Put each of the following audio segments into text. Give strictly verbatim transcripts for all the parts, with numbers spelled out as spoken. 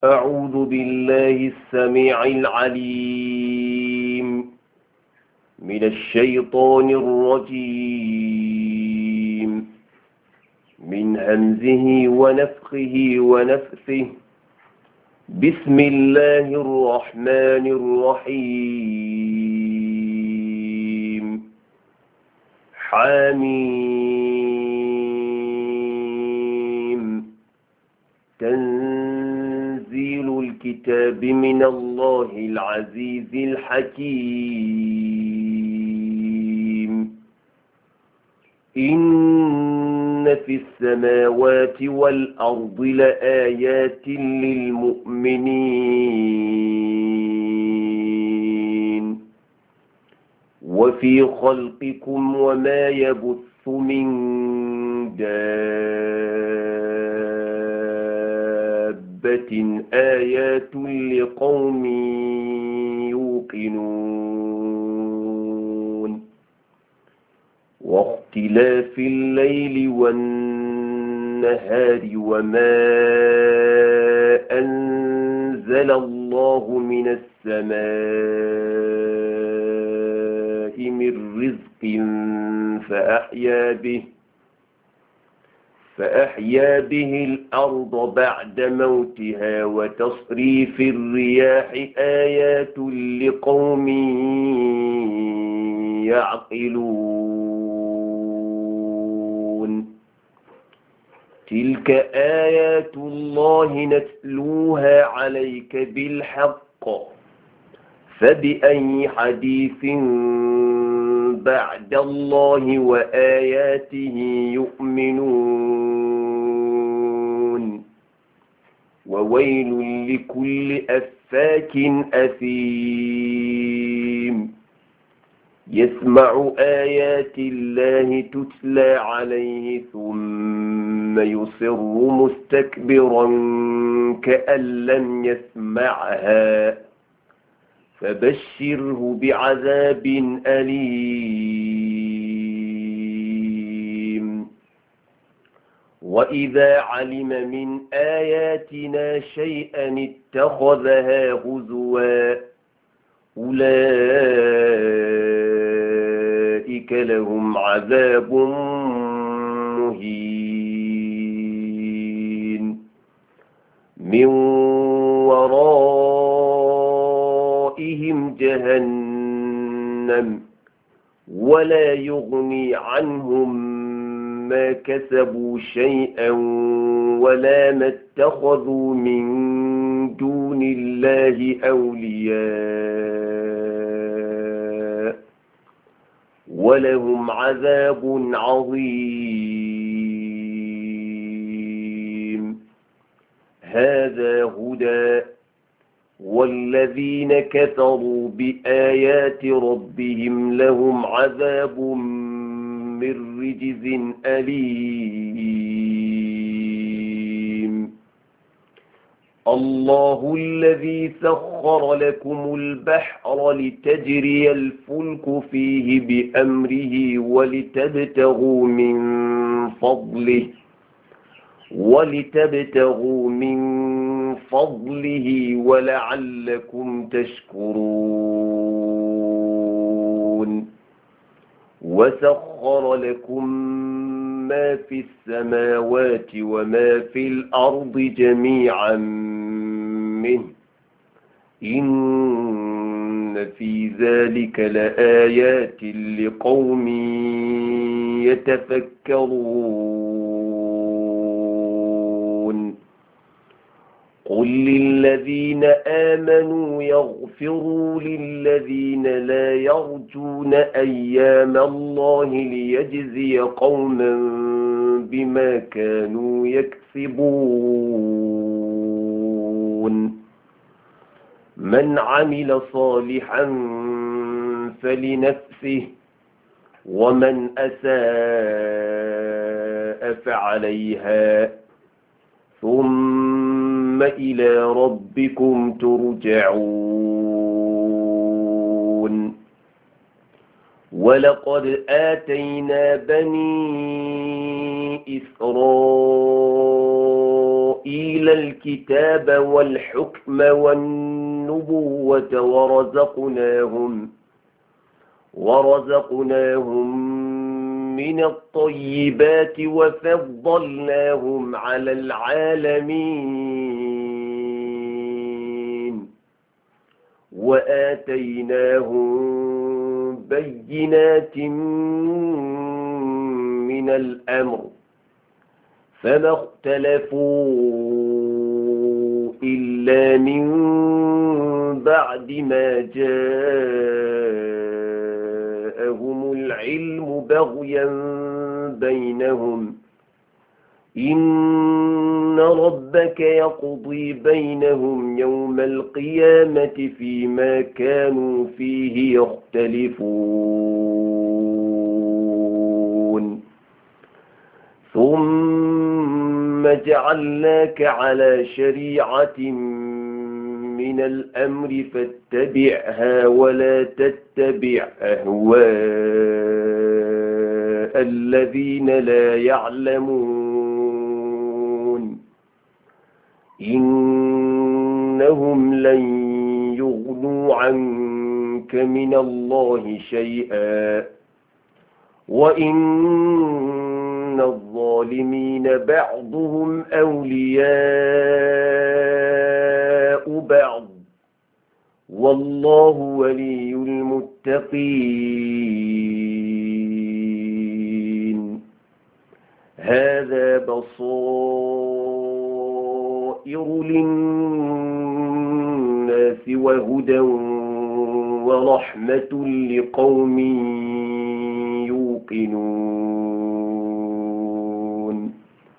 أعوذ بالله السميع العليم من الشيطان الرجيم من همزه ونفخه ونفثه. بسم الله الرحمن الرحيم. حميم. تنزيل الكتاب من الله العزيز الحكيم. إن في السماوات والأرض لآيات للمؤمنين وفي خلقكم وما يبث من دابة آيات لقوم يوقنون. واختلاف الليل والنهار وما أنزل الله من السماء من رزق فأحيا به فأحيا به الأرض بعد موتها وتصريف الرياح آيات لقوم يعقلون. تلك آيات الله نتلوها عليك بالحق فبأي حديث بعد الله وآياته يؤمنون. وويل لكل أفاك أثيم يسمع آيات الله تتلى عليه ثم يصر مستكبرا كأن لم يسمعها فبشره بعذاب أليم. وإذا علم من آياتنا شيئا اتخذها هزوا أولئك لهم عذاب مهين من ورائهم جهنم ولا يغني عنهم ما كسبوا شيئا ولا ما اتخذوا من دون الله أولياء ولهم عذاب عظيم. هذا هدى والذين كفروا بآيات ربهم لهم عذاب من رجز أليم. الله الذي سخر لكم البحر لتجري الفلك فيه بأمره ولتبتغوا من فضله ولتبتغوا من فضله ولعلكم تشكرون. وسخر لكم ما في السماوات وما في الأرض جميعا منه إن في ذلك لآيات لقوم يتفكرون. قل للذين آمنوا يغفروا للذين لا يرجون أيام الله ليجزي قوما بما كانوا يكسبون. من عمل صالحا فلنفسه ومن أساء فعليها ثم إلى ربكم ترجعون. ولقد آتينا بني إسرائيل الكتاب والحكم والنبوة ورزقناهم ورزقناهم من الطيبات وفضلناهم على العالمين وآتيناهم بينات من الأمر فما اختلفوا إلا من بعد ما جاءهم العلم بغيا بينهم إن ربك يقضي بينهم يوم القيامة فيما كانوا فيه يختلفون ثم جعلناك على شريعة من الأمر فاتبعها ولا تتبع أهواء الذين لا يعلمون إنهم لن يغنوا عنك من الله شيئا وإن الظالمين بعضهم أولياء بعض والله ولي المتقين هذا بصائر للناس وهدى ورحمة لقوم يوقنون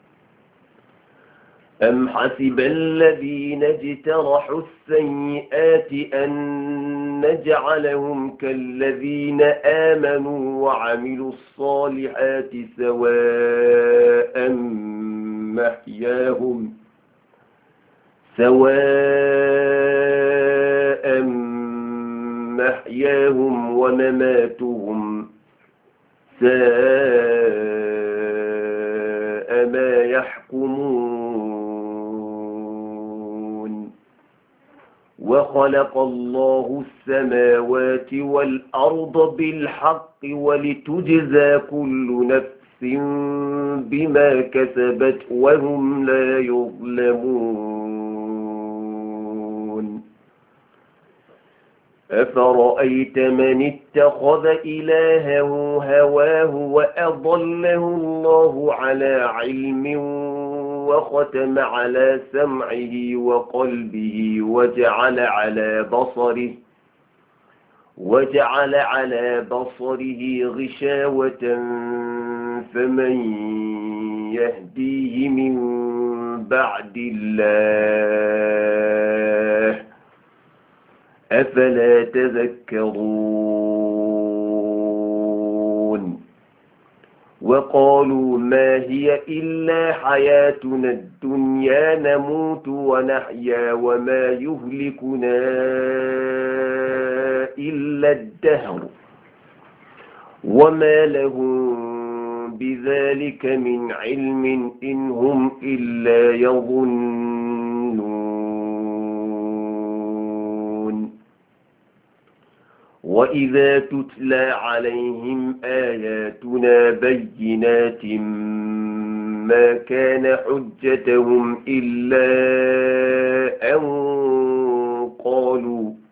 أم حسب الذين اجترحوا السيئات أن نجعلهم كالذين آمنوا وعملوا الصالحات سواء محياهم سواء محياهم ومماتهم ساء ما يحكمون وخلق الله السماوات والأرض بالحق ولتجزى كل نفس بما كسبت وهم لا يظلمون أفرأيت من اتخذ إلهه هواه وأضله الله على علم وختم على سمعه وقلبه وجعل على بصره وجعل على بصره غشاوة فمن يهديه من بعد الله أفلا تذكرون وقالوا ما هي إلا حياتنا الدنيا نموت ونحيا وما يهلكنا إلا الدهر وما لهم بذلك من علم إن هم إلا يظنون وإذا تتلى عليهم آياتنا بينات ما كان حجتهم إلا أن قالوا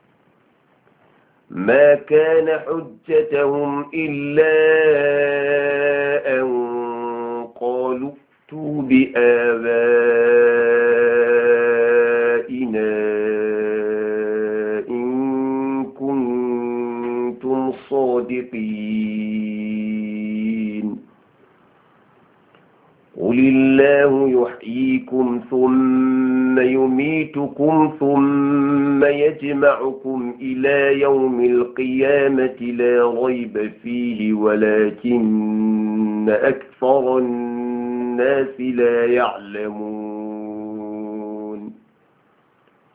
ما كان حجتهم إلا أن قالوا ائتوا بآبائنا إن كنتم صادقين قل الله يحييكم ثم يميتكم ثم يجمعكم إلى يوم القيامة لا ريب فيه ولكن أكثر الناس لا يعلمون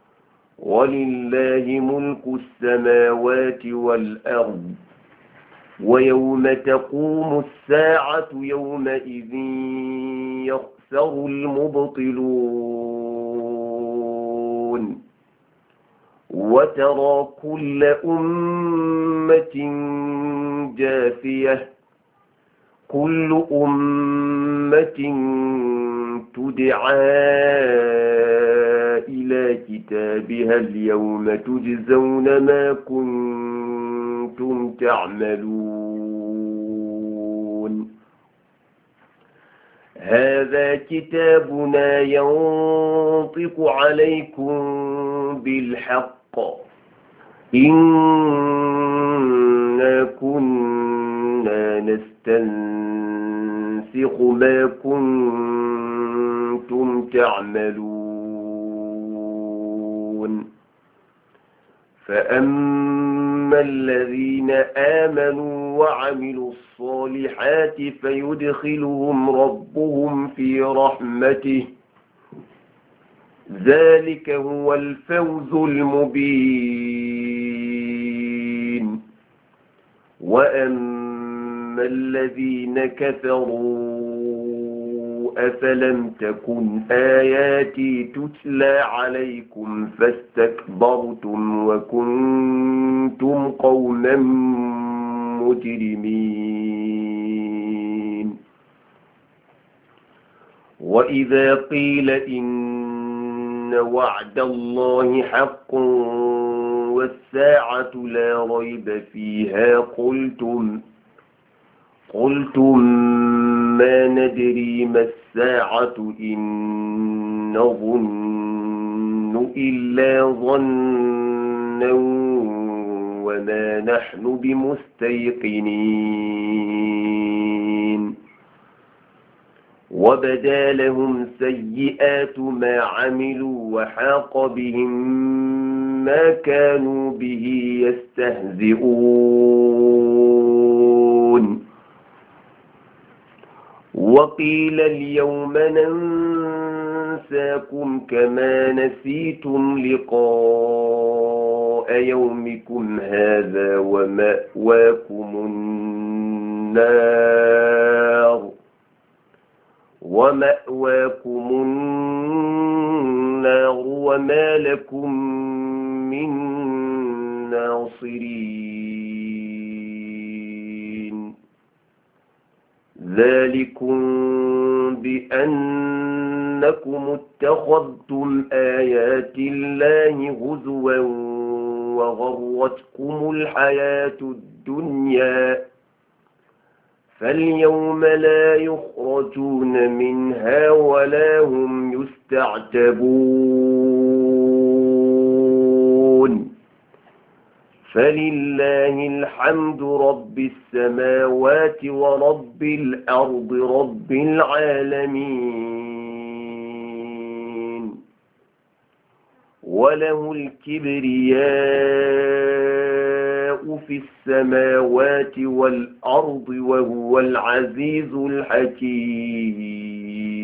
ولله ملك السماوات والأرض ويوم تقوم الساعة يومئذ يخسر المبطلون وترى كل أمة جاثية كل أمة تدعى إلى كتابها اليوم تجزون ما كنتم تعملون هذا كتابنا ينطق عليكم بالحق إنا كنا نستنسخ ما كنتم تعملون فأما الذين آمنوا وعملوا الصالحات فيدخلهم ربهم في رحمته ذلك هو الفوز المبين وأما الذين كفروا أفلم تكن آياتي تتلى عليكم فاستكبرتم وكنتم قوما مجرمين وإذا قيل إن وعد الله حق والساعة لا ريب فيها قلتم قلتم ما ندري ما الساعة إن نظن إلا ظنا وما نحن بمستيقنين وبدا لهم سيئات ما عملوا وحاق بهم ما كانوا به يستهزئون وقيل اليوم ننساكم كما نسيتم لقاء يومكم هذا ومأواكم النار ومأواكم النار وما لكم من ناصرين ذلكم بأنكم اتخذتم آيات الله هزوا وغرتكم الحياة الدنيا فاليوم لا يخرجون منها ولا هم يستعتبون فلله الحمد رب السماوات ورب الأرض رب العالمين وله الكبرياء في السماوات والأرض وهو العزيز الحكيم